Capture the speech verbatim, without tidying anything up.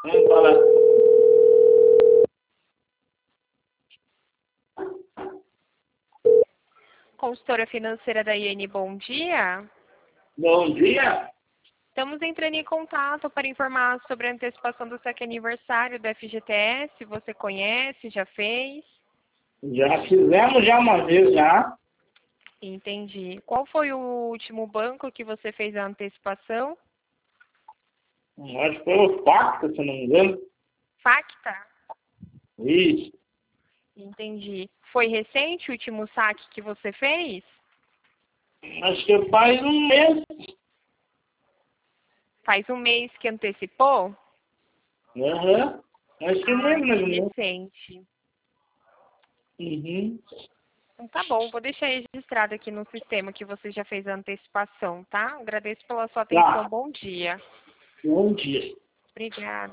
Vamos falar. Consultora financeira da I N, bom dia. Bom dia. Estamos entrando em contato para informar sobre a antecipação do saque aniversário do F G T S. Você conhece, já fez? Já fizemos já uma vez já. Entendi. Qual foi o último banco que você fez a antecipação? Acho que foi o Facta, se não me engano. Facta? Isso. Entendi. Foi recente o último saque que você fez? Acho que faz um mês. Faz um mês que antecipou? Aham. Acho que Ah, mesmo, mais ou menos. recente. Uhum. Então, tá bom, vou deixar registrado aqui no sistema que você já fez a antecipação, tá? Agradeço pela sua atenção. Tá. Bom dia. Bom dia. Obrigada.